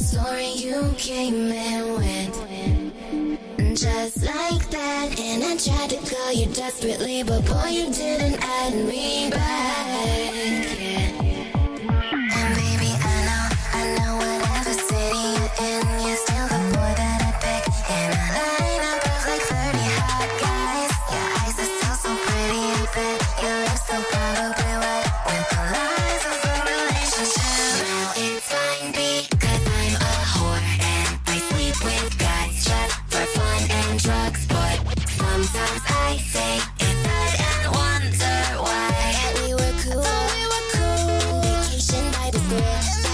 story. You came and went just like that, and I tried to call you desperately, but boy, you didn't add me back. Yeah. And baby, I know whatever city you're in, you're still the boy that I pick. In a lineup of like 30 hot guys, your eyes are still so pretty, I bet your lips so probably wet with the lies of a relationship. Now it's fine because I'm a whore and I sleep with guys just for fun and drugs, but sometimes I say it's bad and wonder why. We were cool, vacation by the school,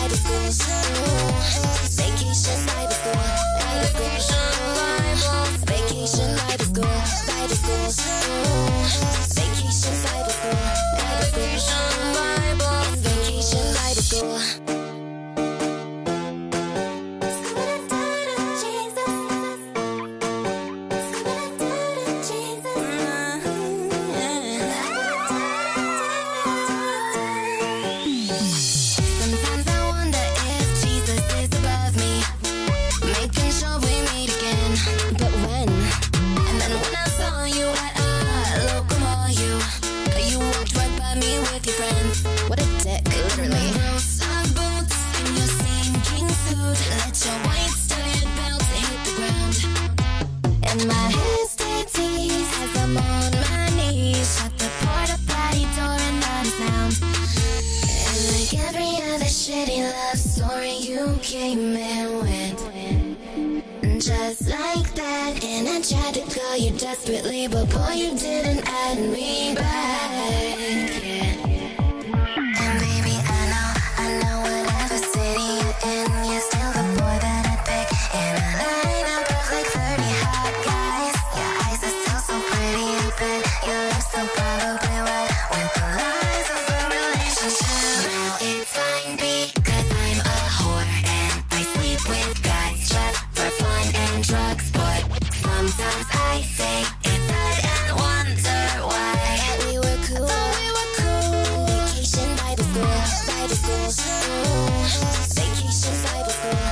vacation by the school, vacation by the school, vacation by the school, vacation by the school. Sometimes I wonder if Jesus is above me, making sure we meet again. But when? And then when I saw you at a local mall, you walked right by me with your friends. What a dick, literally. Roll-side boots in your sinking suit, let your white studded belt hit the ground. And my head stays as I'm on my knees, shut the porta potty door and not a sound. And like every other shitty love story, you came and went just like that, and I tried to call you desperately, but boy, you didn't add me back. Yeah. And baby, I know whatever city you're in, you're still the boy that I pick. In a lineup of like 30 hot guys, your eyes are still so pretty, I bet your lips so probably wet with the lies of a relationship. Now it's fine because I'm a whore and I sleep with guys just for fun and drugs, but sometimes I say it's bad and wonder why. We were cool, vacation by the school, vacation by the school,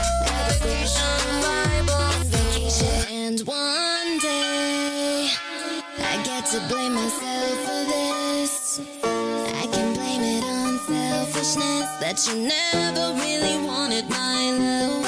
vacation. And one day I get to blame myself for this. I can blame it on selfishness, that you never really wanted my love.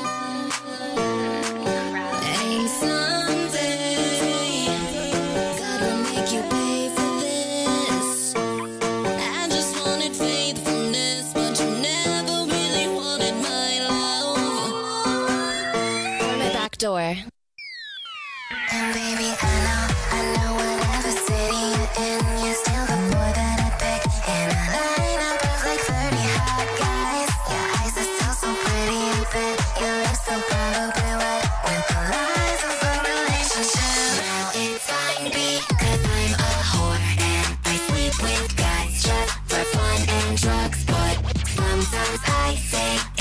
And someday God will make you pay for this. I just wanted faithfulness, but you never really wanted my love. Or my back door. And baby, I know whatever city you're in, you're still the boy that I pick. In a lineup of like 30 hot guys, your eyes are still so pretty, I bet your lips so probably wet with the lies of a relationship. Now it's fine because I'm a whore and I sleep with guys just for fun and drugs, but sometimes I say